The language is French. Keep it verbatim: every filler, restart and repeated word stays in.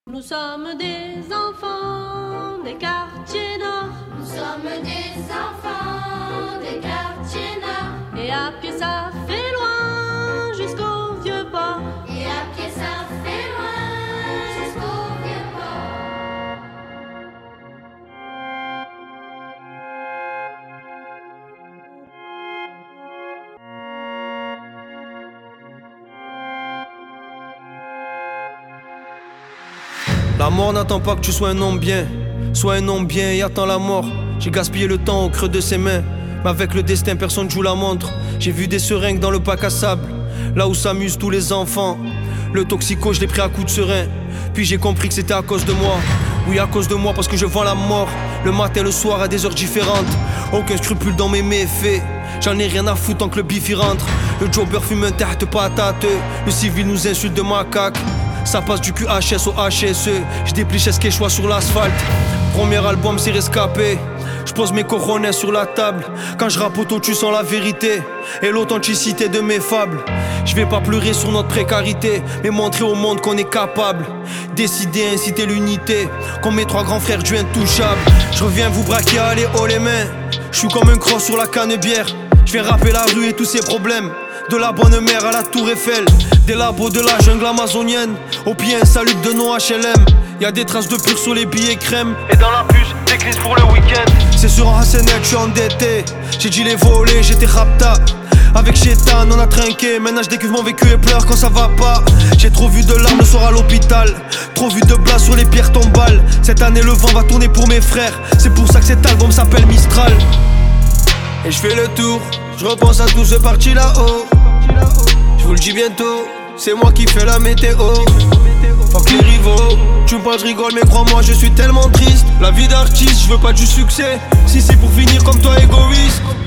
Nous sommes des enfants des quartiers nord. Nous sommes des enfants des quartiers nord. Et à pied ça fait loin jusqu'au vieux port. Et à pied ça fait loin jusqu'au vieux port. La mort n'attend pas que tu sois un homme bien. Sois un homme bien et attends la mort. J'ai gaspillé le temps au creux de ses mains, mais avec le destin personne joue la montre. J'ai vu des seringues dans le bac à sable, là où s'amusent tous les enfants. Le toxico je l'ai pris à coups de serein, puis j'ai compris que c'était à cause de moi. Oui, à cause de moi, parce que je vends la mort le matin et le soir à des heures différentes. Aucun scrupule dans mes méfaits, j'en ai rien à foutre tant que le bif y rentre. Le jobber fume un tarte patate, le civil nous insulte de macaque. Ça passe du Q H S au H S E, je dépliche ce choix sur l'asphalte. Premier album c'est rescapé, je pose mes coronets sur la table. Quand je rappe auto tu sens la vérité et l'authenticité de mes fables. Je vais pas pleurer sur notre précarité, mais montrer au monde qu'on est capable. Décider, inciter l'unité, comme mes trois grands frères du intouchable. Je reviens vous braquer, allez haut les mains. Je suis comme un croc sur la canne-bière. Je viens rapper la rue et tous ses problèmes. De la bonne mère à la tour Eiffel, des labos de la jungle amazonienne. Au pied un salut de nos H L M. Y'a des traces de pur sur les billets crème. Et dans la puce, des clis pour le week-end. C'est sur un Hassanet, je suis endetté. J'ai dit les volets, j'étais rapta. Avec Chétan, on a trinqué. Maintenant je décuve mon vécu et pleure quand ça va pas. J'ai trop vu de larmes le soir à l'hôpital. Trop vu de blas sur les pierres tombales. Cette année le vent va tourner pour mes frères. C'est pour ça que cet album s'appelle Mistral. Et je fais le tour, je repense à tout ce parti là-haut. Je vous le dis bientôt, c'est moi qui fais la météo. Fuck les rivaux, tu me parles, je rigole, mais crois-moi, je suis tellement triste. La vie d'artiste, je veux pas du succès. Si c'est pour finir comme toi, égoïste.